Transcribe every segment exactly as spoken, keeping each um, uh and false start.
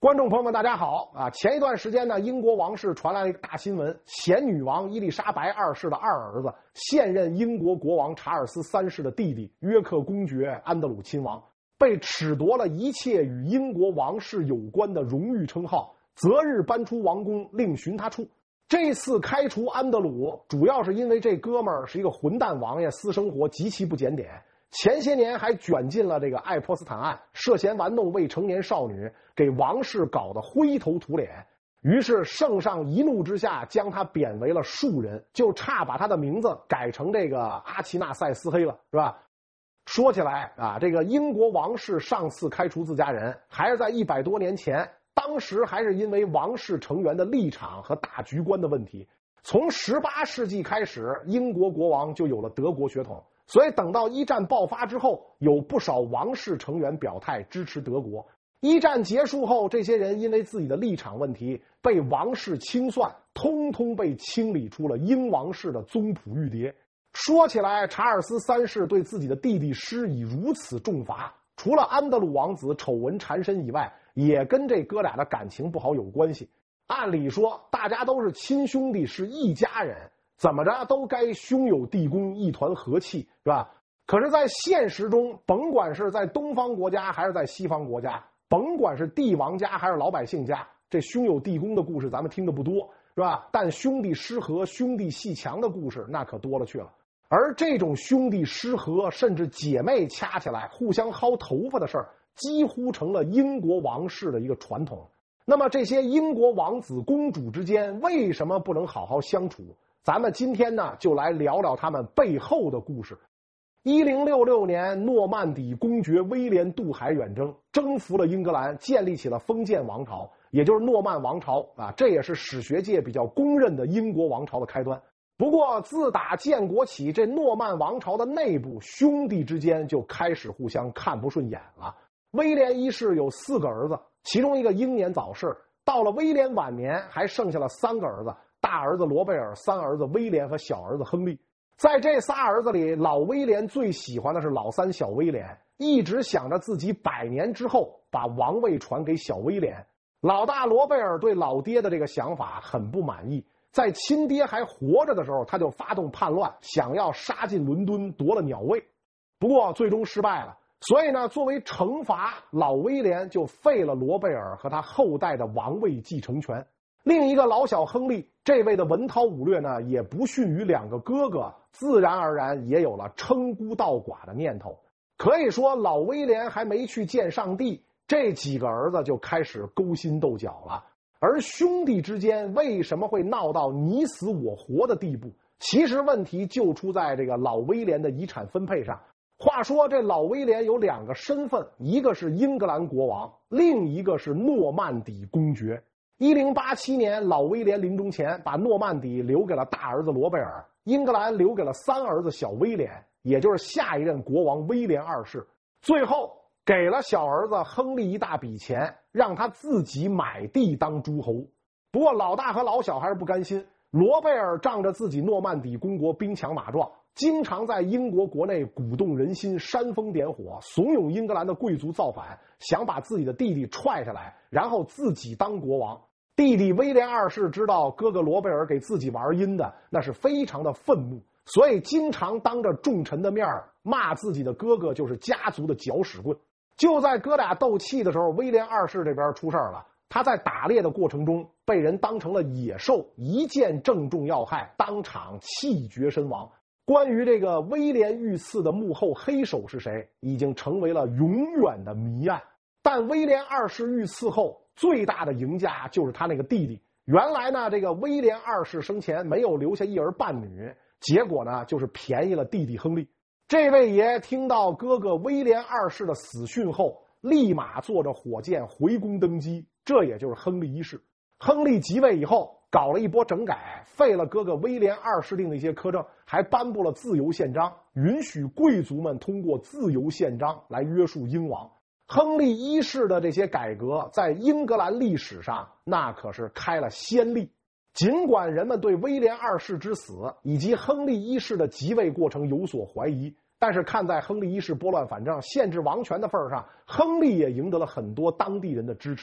观众朋友们，大家好啊！前一段时间呢，英国王室传来了一个大新闻：前女王伊丽莎白二世的二儿子，现任英国国王查尔斯三世的弟弟约克公爵安德鲁亲王，被褫夺了一切与英国王室有关的荣誉称号，择日搬出王宫，另寻他处。这次开除安德鲁，主要是因为这哥们儿是一个混蛋王爷，私生活极其不检点。前些年还卷进了这个爱泼斯坦案，涉嫌玩弄未成年少女，给王室搞得灰头土脸。于是圣上一怒之下将他贬为了庶人，就差把他的名字改成这个阿奇纳塞斯黑了，是吧？说起来啊，这个英国王室上次开除自家人，还是在一百多年前，当时还是因为王室成员的立场和大局观的问题。从十八世纪开始，英国国王就有了德国血统。所以等到一战爆发之后，有不少王室成员表态支持德国。一战结束后，这些人因为自己的立场问题被王室清算，通通被清理出了英王室的宗谱玉牒。说起来，查尔斯三世对自己的弟弟施以如此重罚，除了安德鲁王子丑闻缠身以外，也跟这哥俩的感情不好有关系。按理说大家都是亲兄弟，是一家人，怎么着都该兄友弟恭，一团和气，是吧？可是在现实中，甭管是在东方国家还是在西方国家，甭管是帝王家还是老百姓家，这兄友弟恭的故事咱们听的不多，是吧？但兄弟失和、兄弟阋墙的故事那可多了去了。而这种兄弟失和甚至姐妹掐起来互相薅头发的事儿，几乎成了英国王室的一个传统。那么这些英国王子公主之间为什么不能好好相处？咱们今天呢，就来聊聊他们背后的故事。一零六六年，诺曼底公爵威廉渡海远征，征服了英格兰，建立起了封建王朝，也就是诺曼王朝啊，这也是史学界比较公认的英国王朝的开端。不过，自打建国起，这诺曼王朝的内部兄弟之间就开始互相看不顺眼了。威廉一世有四个儿子，其中一个英年早逝，到了威廉晚年，还剩下了三个儿子。大儿子罗贝尔，三儿子威廉和小儿子亨利。在这仨儿子里，老威廉最喜欢的是老三小威廉，一直想着自己百年之后把王位传给小威廉。老大罗贝尔对老爹的这个想法很不满意，在亲爹还活着的时候，他就发动叛乱，想要杀进伦敦夺了鸟位。不过最终失败了，所以呢，作为惩罚，老威廉就废了罗贝尔和他后代的王位继承权。另一个老小亨利，这位的文韬武略呢，也不逊于两个哥哥，自然而然也有了称孤道寡的念头。可以说，老威廉还没去见上帝，这几个儿子就开始勾心斗角了。而兄弟之间为什么会闹到你死我活的地步？其实问题就出在这个老威廉的遗产分配上。话说这老威廉有两个身份，一个是英格兰国王，另一个是诺曼底公爵。一零八七年，老威廉临终前把诺曼底留给了大儿子罗贝尔，英格兰留给了三儿子小威廉，也就是下一任国王威廉二世。最后给了小儿子亨利一大笔钱，让他自己买地当诸侯。不过老大和老小还是不甘心，罗贝尔仗着自己诺曼底公国兵强马壮，经常在英国国内鼓动人心，煽风点火，怂恿英格兰的贵族造反，想把自己的弟弟踹下来，然后自己当国王。弟弟威廉二世知道哥哥罗贝尔给自己玩阴的，那是非常的愤怒，所以经常当着众臣的面骂自己的哥哥就是家族的搅屎棍。就在哥俩斗气的时候，威廉二世这边出事了，他在打猎的过程中被人当成了野兽，一箭正中要害，当场气绝身亡。关于这个威廉遇刺的幕后黑手是谁，已经成为了永远的谜案。但威廉二世遇刺后，最大的赢家就是他那个弟弟。原来呢，这个威廉二世生前没有留下一儿半女，结果呢，就是便宜了弟弟亨利。这位爷听到哥哥威廉二世的死讯后，立马坐着火箭回宫登基，这也就是亨利一世。亨利即位以后，搞了一波整改，废了哥哥威廉二世定的一些苛政，还颁布了自由宪章，允许贵族们通过自由宪章来约束英王。亨利一世的这些改革在英格兰历史上那可是开了先例。尽管人们对威廉二世之死以及亨利一世的即位过程有所怀疑，但是看在亨利一世拨乱反正、限制王权的份上，亨利也赢得了很多当地人的支持。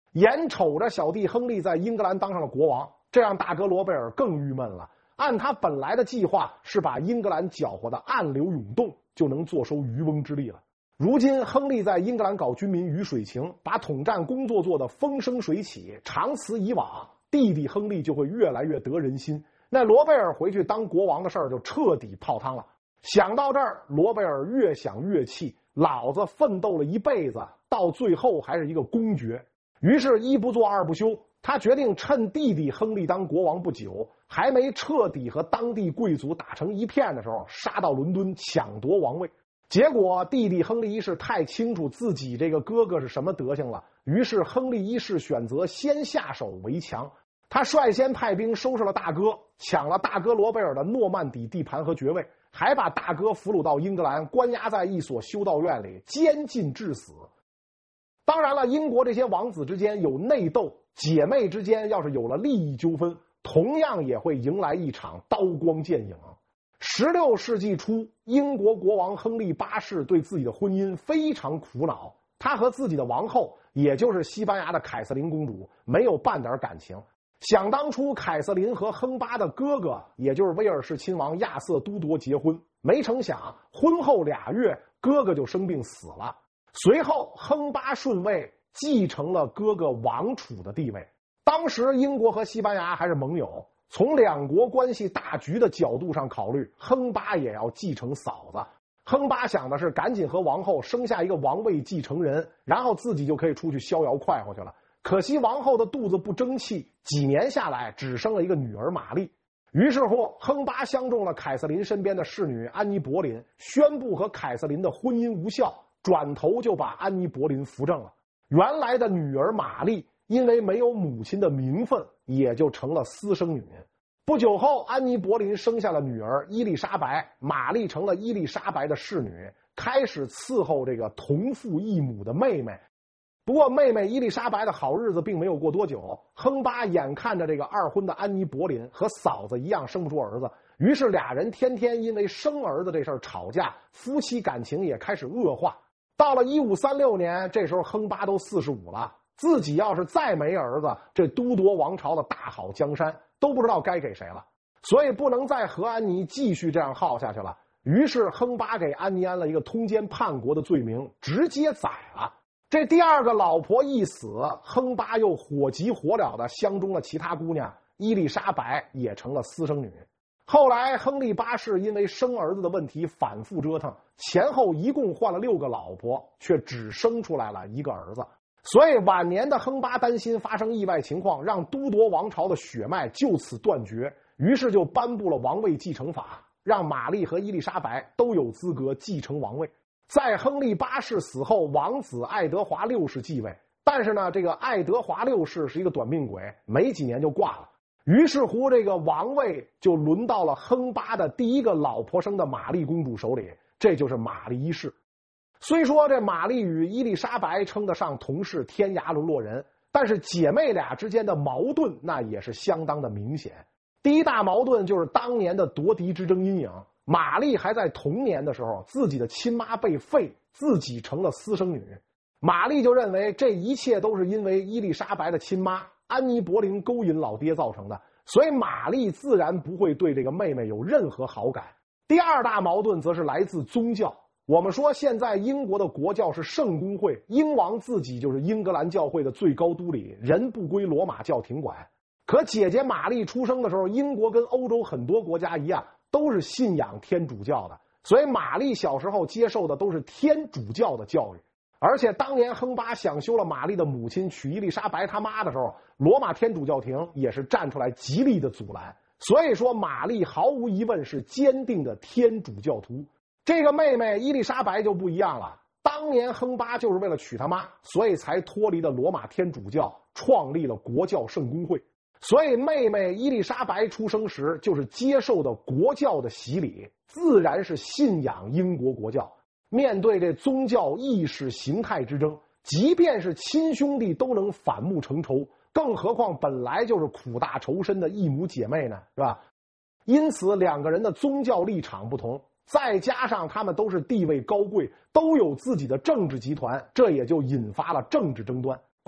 眼瞅着小弟亨利在英格兰当上了国王，这让大哥罗贝尔更郁闷了。按他本来的计划是把英格兰搅和的暗流涌动，就能坐收渔翁之利了。如今亨利在英格兰搞军民鱼水情，把统战工作做得风生水起，长此以往，弟弟亨利就会越来越得人心，那罗贝尔回去当国王的事儿就彻底泡汤了。想到这儿，罗贝尔越想越气，老子奋斗了一辈子，到最后还是一个公爵。于是一不做二不休，他决定趁弟弟亨利当国王不久，还没彻底和当地贵族打成一片的时候，杀到伦敦抢夺王位。结果弟弟亨利一世太清楚自己这个哥哥是什么德行了，于是亨利一世选择先下手为强。他率先派兵收拾了大哥，抢了大哥罗贝尔的诺曼底地盘和爵位，还把大哥俘虏到英格兰，关押在一所修道院里，监禁致死。当然了，英国这些王子之间有内斗，姐妹之间要是有了利益纠纷，同样也会迎来一场刀光剑影。十六世纪初，英国国王亨利八世对自己的婚姻非常苦恼，他和自己的王后，也就是西班牙的凯瑟琳公主，没有半点感情。想当初凯瑟琳和亨巴的哥哥，也就是威尔士亲王亚瑟都铎结婚，没成想婚后俩月哥哥就生病死了。随后亨巴顺位继承了哥哥王储的地位。当时英国和西班牙还是盟友，从两国关系大局的角度上考虑，亨巴也要继承嫂子。亨巴想的是赶紧和王后生下一个王位继承人，然后自己就可以出去逍遥快活去了。可惜王后的肚子不争气，几年下来只生了一个女儿玛丽。于是乎，亨巴相中了凯瑟琳身边的侍女安妮·柏林，宣布和凯瑟琳的婚姻无效，转头就把安妮·柏林扶正了。原来的女儿玛丽因为没有母亲的名分，也就成了私生女。不久后，安妮·柏林生下了女儿伊丽莎白，玛丽成了伊丽莎白的侍女，开始伺候这个同父异母的妹妹。不过妹妹伊丽莎白的好日子并没有过多久，亨巴眼看着这个二婚的安妮·柏林和嫂子一样生不出儿子，于是俩人天天因为生儿子这事儿吵架，夫妻感情也开始恶化。到了一五三六年，这时候亨巴都四十五了，自己要是再没儿子，这都铎王朝的大好江山都不知道该给谁了，所以不能再和安妮继续这样耗下去了。于是亨巴给安妮安了一个通奸叛国的罪名，直接宰了。这第二个老婆一死，亨巴又火急火燎的相中了其他姑娘，伊丽莎白也成了私生女。后来亨利八世因为生儿子的问题反复折腾，前后一共换了六个老婆，却只生出来了一个儿子。所以晚年的亨巴担心发生意外情况，让都铎王朝的血脉就此断绝，于是就颁布了王位继承法，让玛丽和伊丽莎白都有资格继承王位。在亨利八世死后，王子爱德华六世继位，但是呢，这个爱德华六世是一个短命鬼，没几年就挂了。于是乎，这个王位就轮到了亨巴的第一个老婆生的玛丽公主手里，这就是玛丽一世。虽说这玛丽与伊丽莎白称得上同是天涯沦落人，但是姐妹俩之间的矛盾那也是相当的明显。第一大矛盾就是当年的夺嫡之争阴影。玛丽还在童年的时候，自己的亲妈被废，自己成了私生女。玛丽就认为这一切都是因为伊丽莎白的亲妈安妮·柏林勾引老爹造成的，所以玛丽自然不会对这个妹妹有任何好感。第二大矛盾则是来自宗教。我们说现在英国的国教是圣公会，英王自己就是英格兰教会的最高督理，人不归罗马教廷管。可姐姐玛丽出生的时候，英国跟欧洲很多国家一样，都是信仰天主教的，所以玛丽小时候接受的都是天主教的教育。而且当年亨巴想休了玛丽的母亲娶伊丽莎白他妈的时候，罗马天主教廷也是站出来极力的阻拦。所以说玛丽毫无疑问是坚定的天主教徒。这个妹妹伊丽莎白就不一样了，当年亨巴就是为了娶他妈，所以才脱离了罗马天主教，创立了国教圣公会。所以妹妹伊丽莎白出生时就是接受的国教的洗礼，自然是信仰英国国教。面对这宗教意识形态之争，即便是亲兄弟都能反目成仇，更何况本来就是苦大仇深的异母姐妹呢，是吧？因此两个人的宗教立场不同，再加上他们都是地位高贵，都有自己的政治集团，这也就引发了政治争端。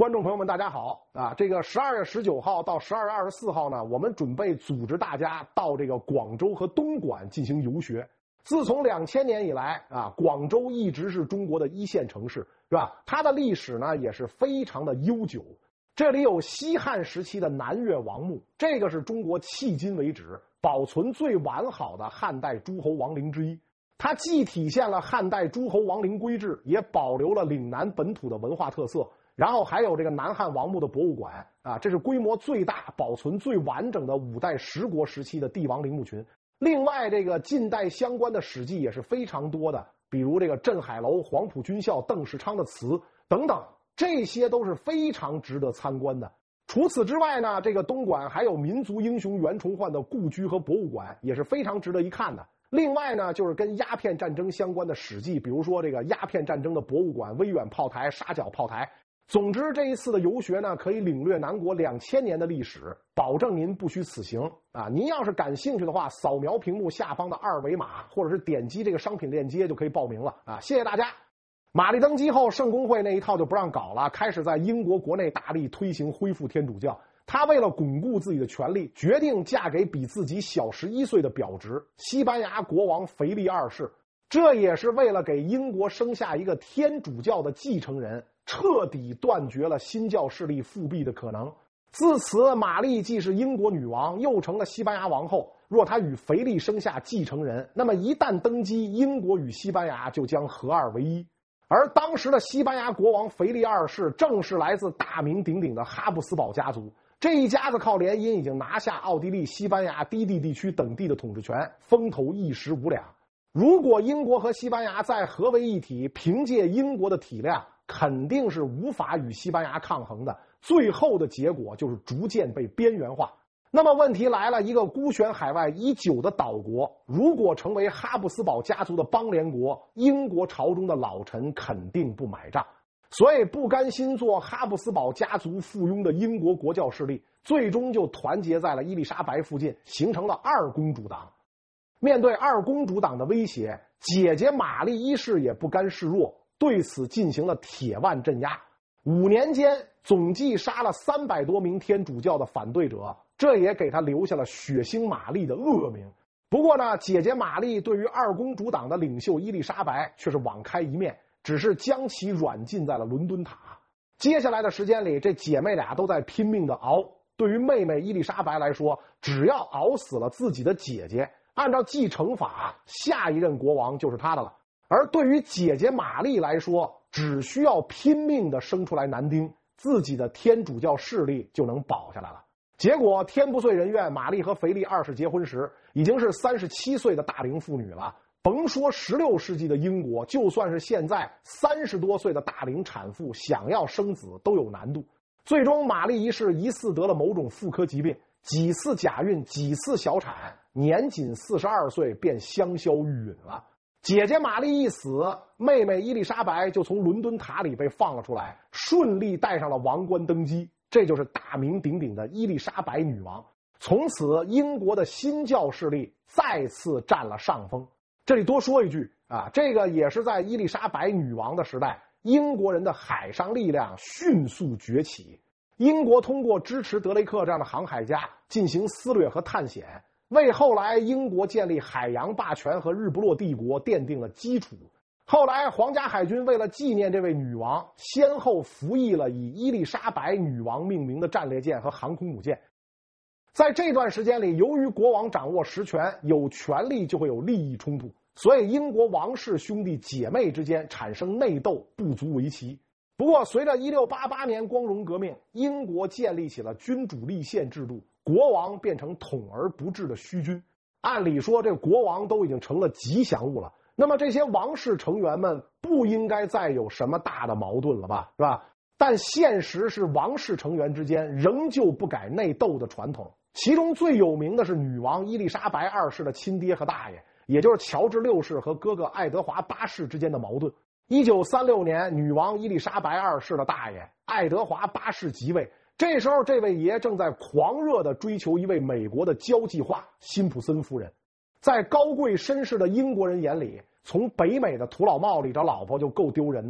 观众朋友们，大家好啊！这个十二月十九号到十二月二十四号呢，我们准备组织大家到这个广州和东莞进行游学。自从两千年以来啊，广州一直是中国的一线城市，是吧？它的历史呢也是非常的悠久。这里有西汉时期的南岳王墓，这个是中国迄今为止保存最完好的汉代诸侯王陵之一。它既体现了汉代诸侯王陵规制，也保留了岭南本土的文化特色。然后还有这个南汉王墓的博物馆啊，这是规模最大、保存最完整的五代十国时期的帝王陵墓群。另外，这个近代相关的史迹也是非常多的，比如这个镇海楼、黄埔军校、邓世昌的祠等等，这些都是非常值得参观的。除此之外呢，这个东莞还有民族英雄袁崇焕的故居和博物馆，也是非常值得一看的。另外呢，就是跟鸦片战争相关的史迹，比如说这个鸦片战争的博物馆、威远炮台、沙角炮台。总之，这一次的游学呢，可以领略南国两千年的历史，保证您不虚此行啊！您要是感兴趣的话，扫描屏幕下方的二维码，或者是点击这个商品链接就可以报名了啊！谢谢大家。玛丽登基后，圣公会那一套就不让搞了，开始在英国国内大力推行恢复天主教。他为了巩固自己的权力，决定嫁给比自己小十一岁的表侄西班牙国王腓力二世，这也是为了给英国生下一个天主教的继承人，彻底断绝了新教势力复辟的可能。自此，玛丽既是英国女王，又成了西班牙王后。若她与腓力生下继承人，那么一旦登基，英国与西班牙就将合二为一。而当时的西班牙国王腓力二世正是来自大名鼎鼎的哈布斯堡家族，这一家子靠联姻已经拿下奥地利、西班牙、低地地区等地的统治权，风头一时无两。如果英国和西班牙再合为一体，凭借英国的体量，肯定是无法与西班牙抗衡的，最后的结果就是逐渐被边缘化。那么问题来了，一个孤悬海外已久的岛国，如果成为哈布斯堡家族的邦联国，英国朝中的老臣肯定不买账。所以不甘心做哈布斯堡家族附庸的英国国教势力，最终就团结在了伊丽莎白附近，形成了二公主党。面对二公主党的威胁，姐姐玛丽一世也不甘示弱，对此进行了铁腕镇压。五年间总计杀了三百多名天主教的反对者，这也给他留下了血腥玛丽的恶名。不过呢，姐姐玛丽对于二公主党的领袖伊丽莎白却是网开一面，只是将其软禁在了伦敦塔。接下来的时间里，这姐妹俩都在拼命的熬。对于妹妹伊丽莎白来说，只要熬死了自己的姐姐，按照继承法，下一任国王就是她的了。而对于姐姐玛丽来说，只需要拼命的生出来男丁，自己的天主教势力就能保下来了。结果天不遂人愿，玛丽和腓力二世结婚时已经是三十七岁的大龄妇女了。甭说十六世纪的英国，就算是现在三十多岁的大龄产妇想要生子都有难度。最终玛丽一世疑似得了某种妇科疾病，几次假孕，几次小产，年仅四十二岁便香消玉殒了。姐姐玛丽一死，妹妹伊丽莎白就从伦敦塔里被放了出来，顺利带上了王冠登基，这就是大名鼎鼎的伊丽莎白女王。从此，英国的新教势力再次占了上风。这里多说一句啊，这个也是在伊丽莎白女王的时代，英国人的海上力量迅速崛起。英国通过支持德雷克这样的航海家进行撕掠和探险，为后来英国建立海洋霸权和日不落帝国奠定了基础。后来皇家海军为了纪念这位女王，先后服役了以伊丽莎白女王命名的战列舰和航空母舰。在这段时间里，由于国王掌握实权，有权力就会有利益冲突，所以英国王室兄弟姐妹之间产生内斗不足为奇。不过随着一六八八年光荣革命，英国建立起了君主立宪制度，国王变成统而不治的虚君。按理说，这个国王都已经成了吉祥物了，那么这些王室成员们不应该再有什么大的矛盾了吧，是吧？但现实是王室成员之间仍旧不改内斗的传统。其中最有名的是女王伊丽莎白二世的亲爹和大爷，也就是乔治六世和哥哥爱德华八世之间的矛盾。一九三六年，女王伊丽莎白二世的大爷爱德华八世即位，这时候这位爷正在狂热地追求一位美国的交际花辛普森夫人。在高贵绅士的英国人眼里，从北美的土老帽里找老婆就够丢人的了，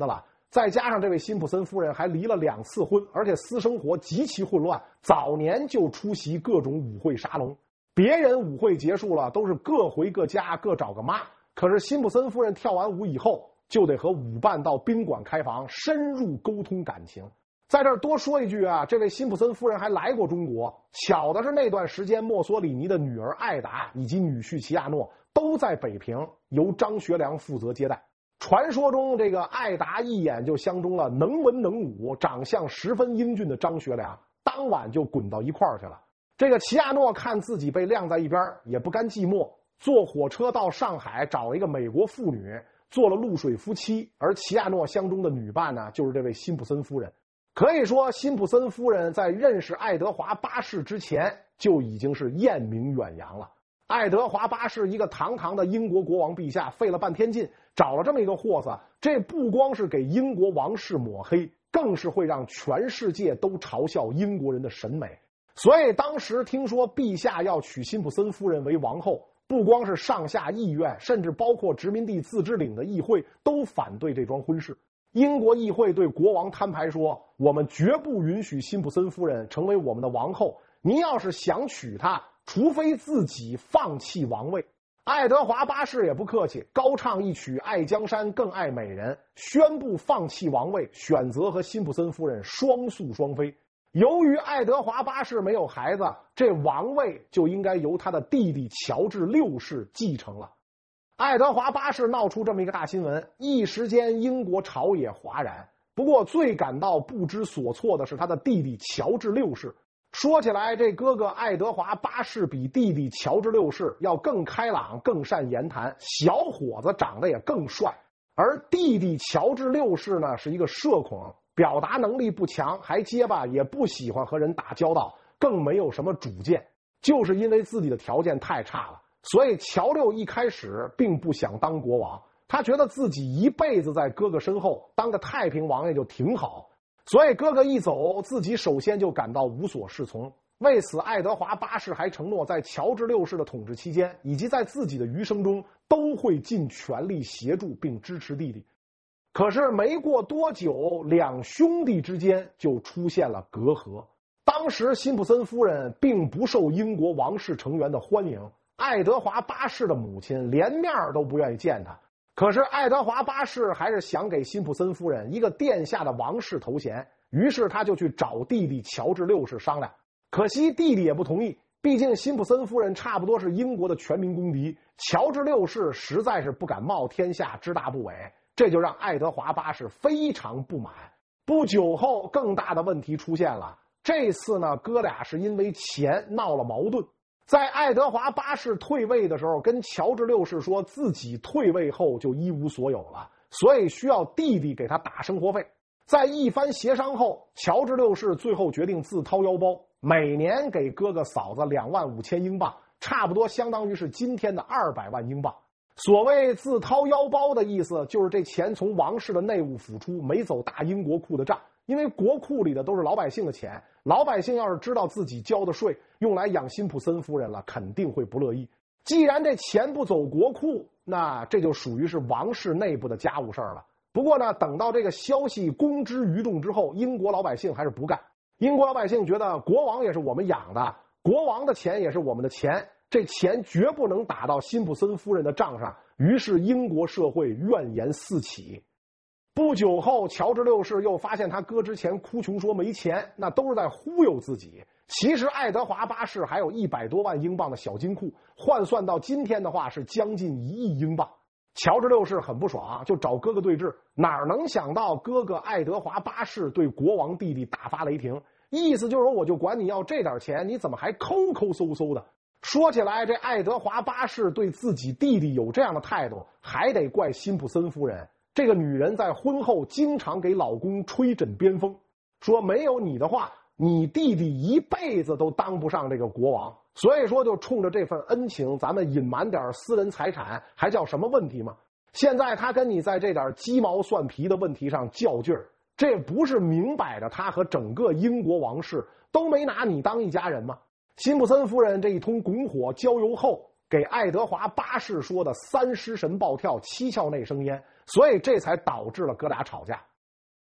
再加上这位辛普森夫人还离了两次婚，而且私生活极其混乱，早年就出席各种舞会沙龙。别人舞会结束了，都是各回各家，各找个妈。可是辛普森夫人跳完舞以后，就得和舞伴到宾馆开房，深入沟通感情。在这儿多说一句啊，这位辛普森夫人还来过中国。巧的是那段时间，墨索里尼的女儿艾达以及女婿齐亚诺都在北平，由张学良负责接待。传说中，这个艾达一眼就相中了能文能武、长相十分英俊的张学良，当晚就滚到一块儿去了。这个齐亚诺看自己被晾在一边，也不甘寂寞，坐火车到上海找了一个美国妇女，做了露水夫妻。而齐亚诺相中的女伴呢，就是这位辛普森夫人。可以说，辛普森夫人在认识爱德华八世之前就已经是艳名远扬了。爱德华八世一个堂堂的英国国王陛下，费了半天劲找了这么一个货色，这不光是给英国王室抹黑，更是会让全世界都嘲笑英国人的审美。所以当时听说陛下要娶辛普森夫人为王后，不光是上下议院，甚至包括殖民地自治领的议会都反对这桩婚事。英国议会对国王摊牌说，我们绝不允许辛普森夫人成为我们的王后，您要是想娶她，除非自己放弃王位。爱德华八世也不客气，高唱一曲爱江山更爱美人，宣布放弃王位，选择和辛普森夫人双宿双飞。由于爱德华八世没有孩子，这王位就应该由他的弟弟乔治六世继承了。爱德华八世闹出这么一个大新闻，一时间英国朝野哗然。不过最感到不知所措的是他的弟弟乔治六世。说起来，这哥哥爱德华八世比弟弟乔治六世要更开朗，更善言谈，小伙子长得也更帅。而弟弟乔治六世呢，是一个社恐，表达能力不强，还结巴，也不喜欢和人打交道，更没有什么主见。就是因为自己的条件太差了，所以乔六一开始并不想当国王，他觉得自己一辈子在哥哥身后当个太平王爷就挺好。所以哥哥一走，自己首先就感到无所适从。为此，爱德华八世还承诺在乔治六世的统治期间，以及在自己的余生中，都会尽全力协助并支持弟弟。可是没过多久，两兄弟之间就出现了隔阂。当时辛普森夫人并不受英国王室成员的欢迎，爱德华八世的母亲连面都不愿意见他。可是爱德华八世还是想给辛普森夫人一个殿下的王室头衔，于是他就去找弟弟乔治六世商量。可惜弟弟也不同意，毕竟辛普森夫人差不多是英国的全民公敌，乔治六世实在是不敢冒天下之大不韪，这就让爱德华八世非常不满。不久后，更大的问题出现了。这次呢，哥俩是因为钱闹了矛盾。在爱德华八世退位的时候，跟乔治六世说自己退位后就一无所有了，所以需要弟弟给他打生活费。在一番协商后，乔治六世最后决定自掏腰包，每年给哥哥嫂子两万五千英镑，差不多相当于是今天的二百万英镑。所谓自掏腰包的意思，就是这钱从王室的内务府出，没走大英国库的账。因为国库里的都是老百姓的钱，老百姓要是知道自己交的税用来养辛普森夫人了，肯定会不乐意。既然这钱不走国库，那这就属于是王室内部的家务事儿了。不过呢，等到这个消息公之于众之后，英国老百姓还是不干。英国老百姓觉得国王也是我们养的，国王的钱也是我们的钱，这钱绝不能打到辛普森夫人的账上。于是英国社会怨言四起。不久后，乔治六世又发现他哥之前哭穷说没钱，那都是在忽悠自己。其实爱德华八世还有一百多万英镑的小金库，换算到今天的话是将近一亿英镑。乔治六世很不爽，就找哥哥对峙，哪能想到哥哥爱德华八世对国王弟弟大发雷霆，意思就是说我就管你要这点钱，你怎么还抠抠搜搜的。说起来，这爱德华八世对自己弟弟有这样的态度，还得怪辛普森夫人。这个女人在婚后经常给老公吹枕边风，说没有你的话，你弟弟一辈子都当不上这个国王。所以说就冲着这份恩情，咱们隐瞒点私人财产还叫什么问题吗？现在他跟你在这点鸡毛蒜皮的问题上较劲儿，这不是明摆着他和整个英国王室都没拿你当一家人吗？辛普森夫人这一通拱火浇油后，给爱德华八世说的三尸神暴跳，七窍内生烟，所以这才导致了哥俩吵架。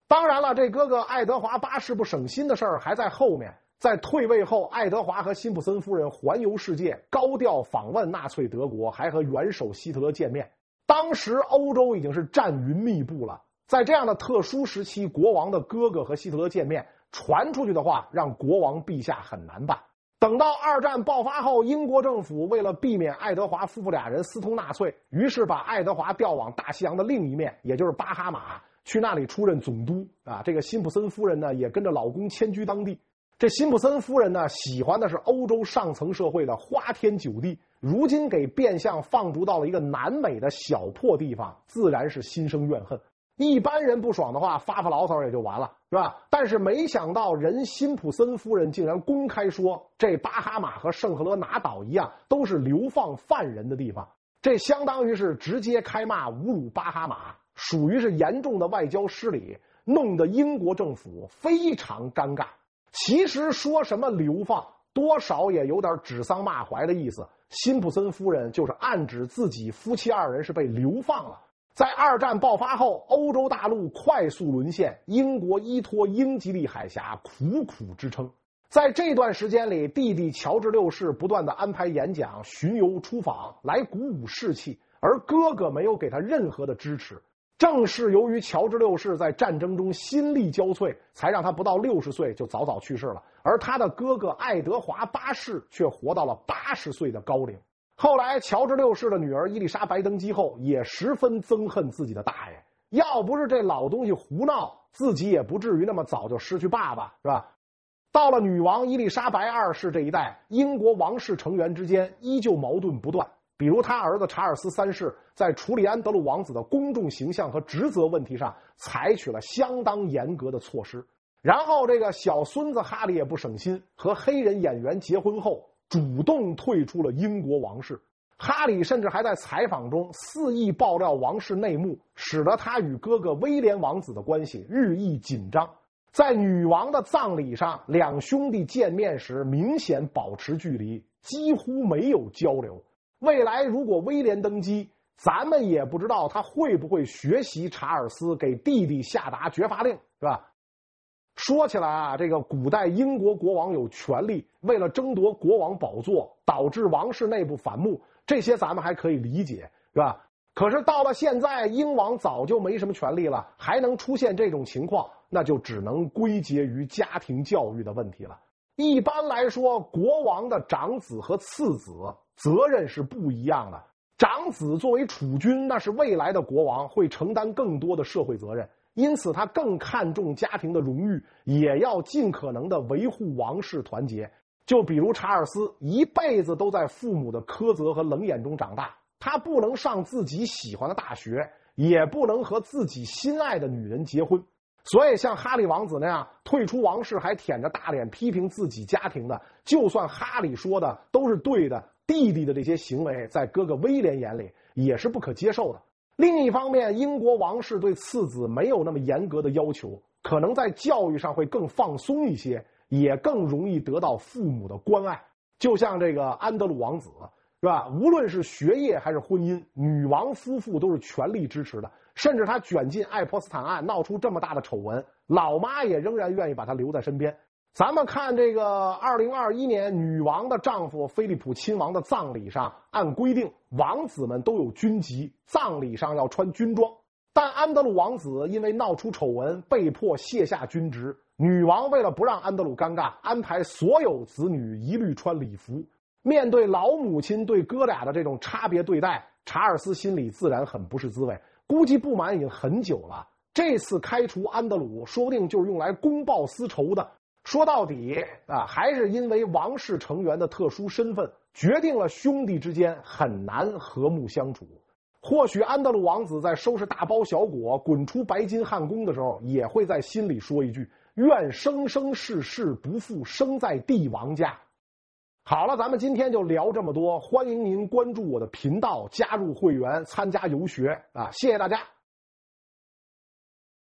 当然了，这哥哥爱德华八世不省心的事儿还在后面。在退位后，爱德华和辛普森夫人环游世界，高调访问纳粹德国，还和元首希特勒见面。当时欧洲已经是战云密布了，在这样的特殊时期，国王的哥哥和希特勒见面，传出去的话，让国王陛下很难办。等到二战爆发后，英国政府为了避免爱德华夫妇俩人私通纳粹，于是把爱德华调往大西洋的另一面，也就是巴哈马，去那里出任总督啊。这个辛普森夫人呢，也跟着老公迁居当地。这辛普森夫人呢，喜欢的是欧洲上层社会的花天酒地，如今给变相放逐到了一个南美的小破地方，自然是心生怨恨。一般人不爽的话，发发牢骚也就完了，是吧？但是没想到，人辛普森夫人竟然公开说，这巴哈马和圣赫勒拿岛一样，都是流放犯人的地方。这相当于是直接开骂，侮辱巴哈马，属于是严重的外交失礼，弄得英国政府非常尴尬。其实说什么流放，多少也有点指桑骂槐的意思。辛普森夫人就是暗指自己夫妻二人是被流放了。在二战爆发后，欧洲大陆快速沦陷，英国依托英吉利海峡苦苦支撑。在这段时间里，弟弟乔治六世不断的安排演讲、巡游出访，来鼓舞士气，而哥哥没有给他任何的支持。正是由于乔治六世在战争中心力交瘁，才让他不到六十岁就早早去世了，而他的哥哥爱德华八世却活到了八十岁的高龄。后来乔治六世的女儿伊丽莎白登基后，也十分憎恨自己的大爷，要不是这老东西胡闹，自己也不至于那么早就失去爸爸，是吧？到了女王伊丽莎白二世这一代，英国王室成员之间依旧矛盾不断。比如他儿子查尔斯三世在处理安德鲁王子的公众形象和职责问题上采取了相当严格的措施。然后这个小孙子哈利也不省心，和黑人演员结婚后主动退出了英国王室。哈里甚至还在采访中肆意爆料王室内幕，使得他与哥哥威廉王子的关系日益紧张。在女王的葬礼上，两兄弟见面时明显保持距离，几乎没有交流。未来如果威廉登基，咱们也不知道他会不会学习查尔斯给弟弟下达绝罚令，是吧？说起来啊，这个古代英国国王有权力，为了争夺国王宝座，导致王室内部反目，这些咱们还可以理解，是吧？可是到了现在，英王早就没什么权力了，还能出现这种情况，那就只能归结于家庭教育的问题了。一般来说，国王的长子和次子责任是不一样的。长子作为储君，那是未来的国王，会承担更多的社会责任，因此他更看重家庭的荣誉，也要尽可能的维护王室团结。就比如查尔斯一辈子都在父母的苛责和冷眼中长大，他不能上自己喜欢的大学，也不能和自己心爱的女人结婚。所以像哈利王子那样退出王室还舔着大脸批评自己家庭的，就算哈利说的都是对的，弟弟的这些行为在哥哥威廉眼里也是不可接受的。另一方面，英国王室对次子没有那么严格的要求，可能在教育上会更放松一些，也更容易得到父母的关爱。就像这个安德鲁王子，是吧？无论是学业还是婚姻，女王夫妇都是全力支持的。甚至他卷进爱泼斯坦案，闹出这么大的丑闻，老妈也仍然愿意把他留在身边。咱们看这个二零二一年女王的丈夫菲利普亲王的葬礼上，按规定王子们都有军籍，葬礼上要穿军装。但安德鲁王子因为闹出丑闻，被迫卸下军职。女王为了不让安德鲁尴尬，安排所有子女一律穿礼服。面对老母亲对哥俩的这种差别对待，查尔斯心里自然很不是滋味。估计不满已经很久了，这次开除安德鲁说不定就是用来公报私仇的。说到底啊，还是因为王室成员的特殊身份，决定了兄弟之间很难和睦相处。或许安德鲁王子在收拾大包小裹滚出白金汉宫的时候，也会在心里说一句：愿生生世世不负生在帝王家。好了，咱们今天就聊这么多，欢迎您关注我的频道，加入会员，参加游学啊！谢谢大家。